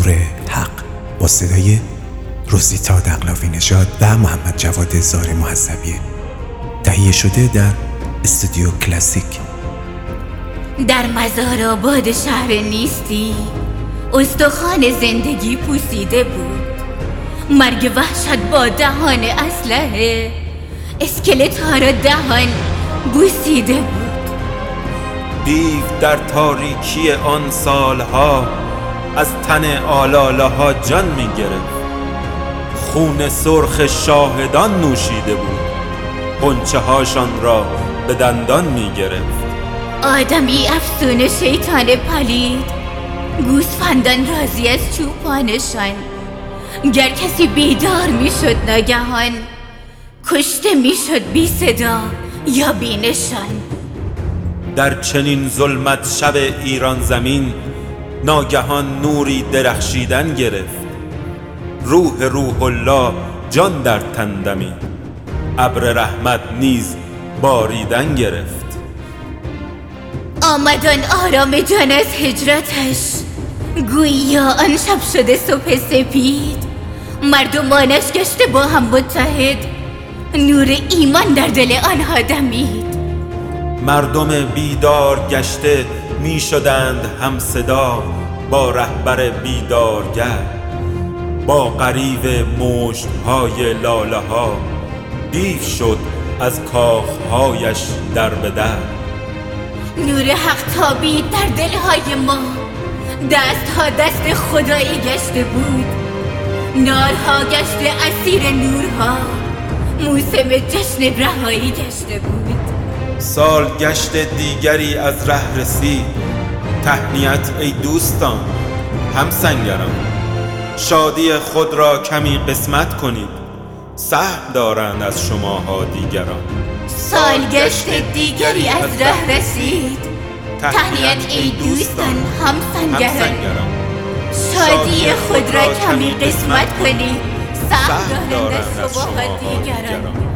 نور حق با صدای روزیتا دقلاوی نژاد و محمد جواد زار محسبی، تهیه شده در استودیو کلاسیک. در مزار آباد شهر نیستی استخوان زندگی پوسیده بود. مرگ وحشت با دهان اسلحه اسکلت ها را دهان بوسیده بود. دیو در تاریکی آن سالها از تن آلاله ها جان می گرفت. خون سرخ شاهدان نوشیده بود، غنچه هاشان را به دندان می گرفت. آدمی افسون شیطان پلید، گوسفندان راضی از چوپانشان. گر کسی بیدار می شد ناگهان، کشته می شد بی صدا یا بی نشان. در چنین ظلمت شب ایران زمین ناگهان نوری درخشیدن گرفت. روح الله جان در تن دمید، ابر رحمت نیز باریدن گرفت. آمدان آرام جان از هجرتش، گوییا آن شب شده صبح سپید. مردمانش گشته با هم متحد، نور ایمان در دل آنها دمید. مردم بیدار گشته می شدند هم صدا با رهبر بیدارگر. با غریو مشت‌های لاله ها دیو شد از کاخهایش در به در. نور حق تابید در دلهای ما، دستها دست خدایی گشته بود. نارها گشته اسیر نورها، موسم جشن رهایی گشته بود. سال گشت دیگری از ره رسید، تهنیت ای دوستان همسنگران. شادی خود را کمی قسمت کنید، سهم دارند از شماها دیگران. سال گشت دیگری از ره رسید، تهنیت ای دوستان همسنگران. شادی خود را کمی قسمت کنید، سهم دارند از شماها دیگران.